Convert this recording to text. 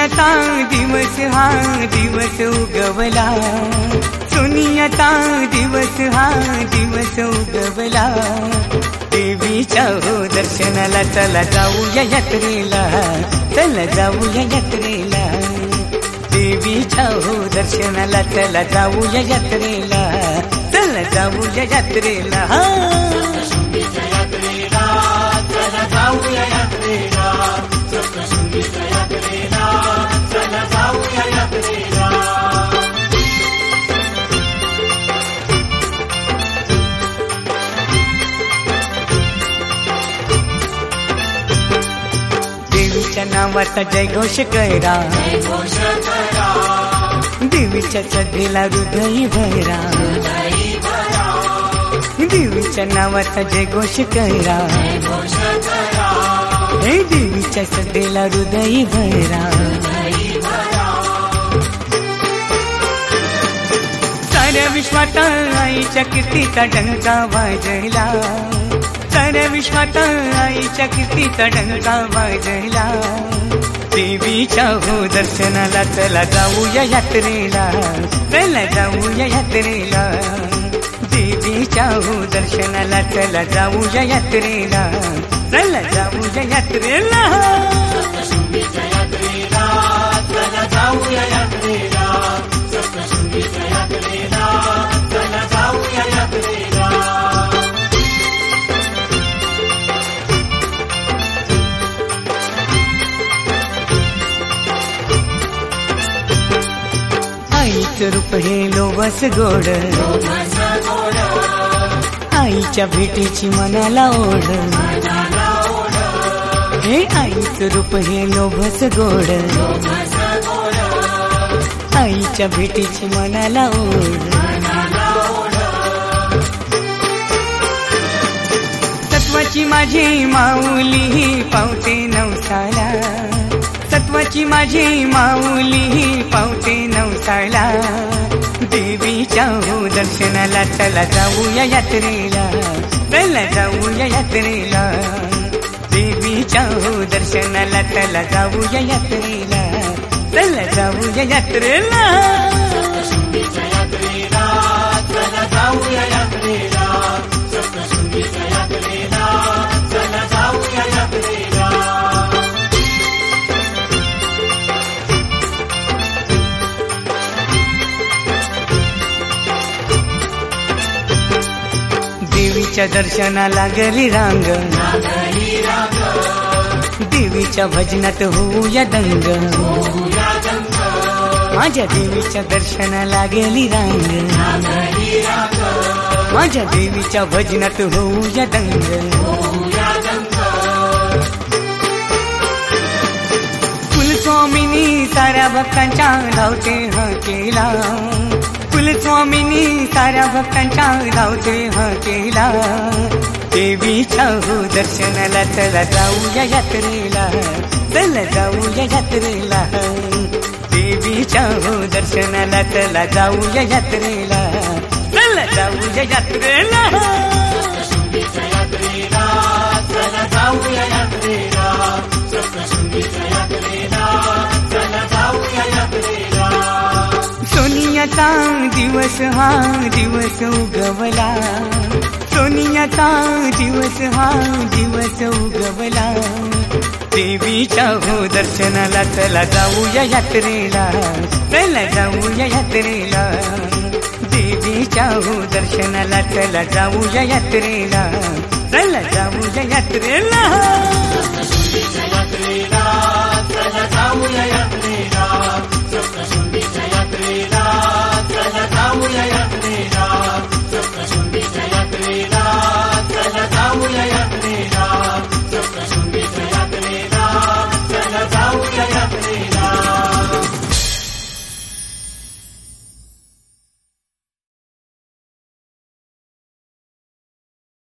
सोनियाचा दिवस हा दिवस उगवला, सोनियाचा दिवस हा दिवस उगवला। देवीच्या हो दर्शनाला चला जाऊया यात्रेला, चला जाऊया यात्रेला। देवीच्या हो दर्शनाला चला जाऊया यात्रेला, चला जाऊया यात्रेला। सप्तशृंगीच्या यात्रेला चला जाऊया यात्रेला, सप्तशृंगीच्या यात्रेला चला जाऊया यात्रेला। देवीच्या नावाचा जयघोष करा, जयघोष करा, देवीच्या श्रद्धेला हृदय भरा, हृदय भरा, देवीच्या नावाचा जयघोष करा, जयघोष करा, हे देवीच्या श्रद्धेला हृदय भरा। हृदय भरा। साऱ्या विश्वात आईच्या कीर्तीचा डंका वाजला, साऱ्या विश्वात आईच्या कीर्तीचा डंका वाजला। देवीच्या हो दर्शनाला चला जाऊया यात्रेला, चला जाऊया यात्रेला। देवीच्या हो दर्शनाला चला जाऊया यात्रेला, चला जाऊया यात्रेला। सप्तशृंगीच्या यात्रेला चला जाऊया यात्रेला, सप्तशृंगीच्या यात्रेला चला जाऊया यात्रेला। आईचं रूप हे लोभस गोड, लोभस गोड, आईच्या भेटीची मनाला ओढ, मनाला ओढ, हे आईचं रूप हे लोभस गोड, लोभस गोड, आईच्या भेटीची मनाला ओढ। मनाला ओढ, तत्वाची माझी माऊली पावते नवसाला, तत्वाची माझी माऊली पावते नवसाला। देवीच्या हो दर्शनाला चला जाऊया यात्रेला, चला जाऊया यात्रेला। देवीच्या हो दर्शनाला चला जाऊया यात्रेला, चला जाऊया यात्रेला। सप्तशृंगीच्या यात्रेला चला जाऊया यात्रेला, सप्तशृंगीच्या यात्रेला चला जाऊया यात्रेला। देवीच्या दर्शनाला गेली रांग, लागली रांग, देवीच्या भजनात होऊया दंग, होऊया दंग, माझ्या देवीच्या दर्शनाला गेली रांग, लागली रांग, माझ्या देवीच्या भजनात होऊया दंग। होऊया दंग, कुलस्वामिनी साऱ्या भक्तांच्या धावते हाकेला, कुलस्वामिनी साऱ्या भक्तांच्या धावते हाकेला। देवीच्या हो दर्शनाला चला जाऊया यात्रेला, चला जाऊया यात्रेला। देवीच्या हो दर्शनाला चला जाऊया यात्रेला, चला जाऊया यात्रेला। सप्तशृंगीच्या यात्रेला चला जाऊया यात्रेला, सप्तशृंगीच्या यात्रेला चला जाऊया यात्रेला। सोनियाचा दिवस हा दिवस उगवला, सोनियाचा दिवस हा दिवस उगवला। देवीच्या हो दर्शनाला चला जाऊया यात्रेला, चला जाऊया यात्रेला। देवीच्या हो दर्शनाला चला जाऊया यात्रेला, चला जाऊया यात्रेला।